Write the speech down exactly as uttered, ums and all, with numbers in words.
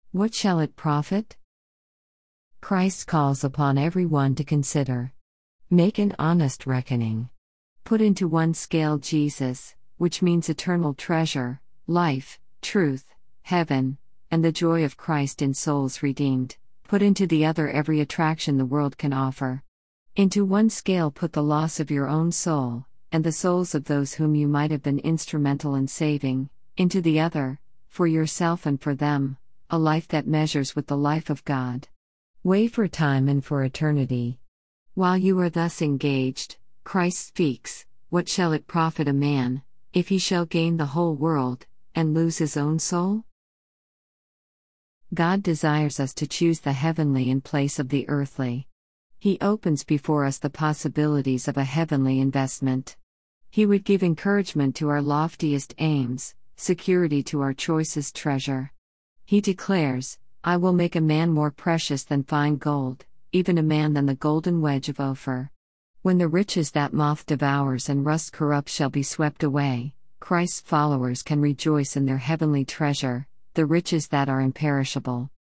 What shall it profit? Christ calls upon everyone to consider. Make an honest reckoning. Put into one scale Jesus, which means eternal treasure, life, truth, heaven, and the joy of Christ in souls redeemed. Put into the other every attraction the world can offer. Into one scale put the loss of your own soul, and the souls of those whom you might have been instrumental in saving. Into the other, for yourself and for them, a life that measures with the life of God. Weigh for time and for eternity. While you are thus engaged, Christ speaks, "What shall it profit a man, if he shall gain the whole world, and lose his own soul?" God desires us to choose the heavenly in place of the earthly. He opens before us the possibilities of a heavenly investment. He would give encouragement to our loftiest aims, security to our choicest treasure. He declares, "I will make a man more precious than fine gold, even a man than the golden wedge of Ophir." When the riches that moth devours and rust corrupts shall be swept away, Christ's followers can rejoice in their heavenly treasure, the riches that are imperishable.